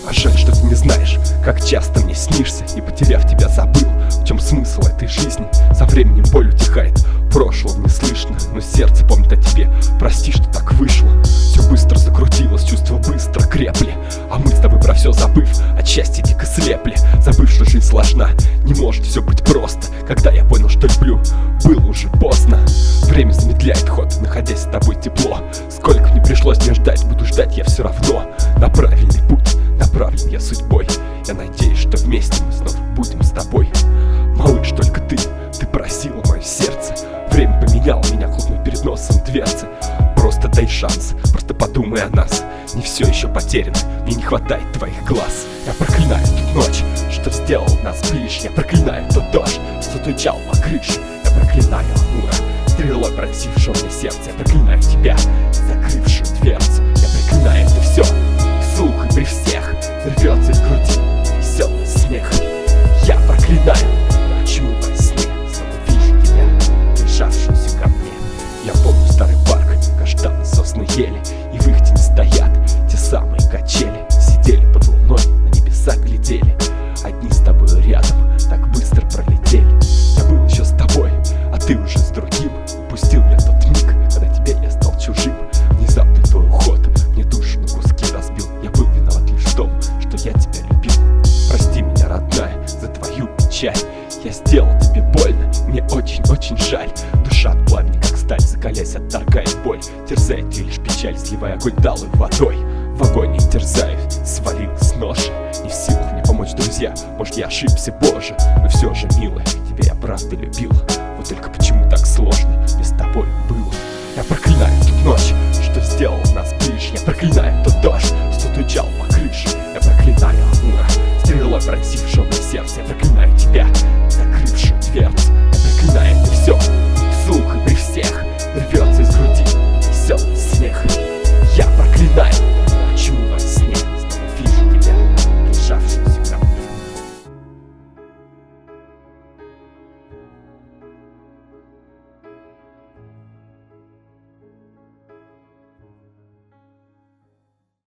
А жаль, что ты не знаешь, как часто мне снишься, и потеряв тебя забыл, в чем смысл этой жизни. Со временем боль утихает, прошлого не слышно, но сердце помнит о тебе. Прости, что так вышло. Все быстро закрутилось, чувства быстро крепли, а мы с тобой про все забыв, от счастья дико слепли. Забыв, что жизнь сложна, не может все быть просто. Когда я понял, что люблю, было уже поздно. Время замедляет ход, находясь с тобой тепло. Сколько мне пришлось мне ждать, буду ждать я все равно. На правильный путь направлен я судьбой. Я надеюсь, что вместе мы снова будем с тобой. Малыш, только ты просила мое сердце. Время поменяло меня, хлопнув перед носом дверцы. Просто дай шанс, просто подумай о нас. Не все еще потеряно, мне не хватает твоих глаз. Я проклинаю ту ночь, что сделал нас ближе. Я проклинаю тот дождь, что стучал по крыше. Я проклинаю амура, стрелой пронзившего мне сердце. Я проклинаю тебя, закрывшую дверцу. Я проклинаю это все, вслух и при всех. Рвется из груди веселый смех. Я проклинаю, почему во сне снова вижу тебя, прижавшуюся ко мне. Я помню старый парк, каштаны, сосны, ели, и в их тени стоят те самые качели. Сидели под луной, на небеса глядели, одни с тобой рядом так быстро пролетели. Я был еще с тобой, а ты уже с другим. Упустил я тот миг, когда тебе я стал чужим. Внезапный твой уход мне душу на куски разбил. Я был виноват лишь в том, что я тебя любил. Прости меня, родная, за твою печаль. Я сделал тебе больно, мне очень-очень жаль. Душа от пламени, как сталь, закалясь, отторгает боль. Терзает ее лишь печаль, сливая огонь талой водой. В агонии терзаюсь, свалилась с ноши. Не в силах мне помочь, друзья, может я ошибся, боже. Но все же, милая, тебя я правда любила. Вот только почему так сложно мне с тобой было. Я проклинаю ту ночь, что сделал нас ближе. Я проклинаю тот дождь, что стучал по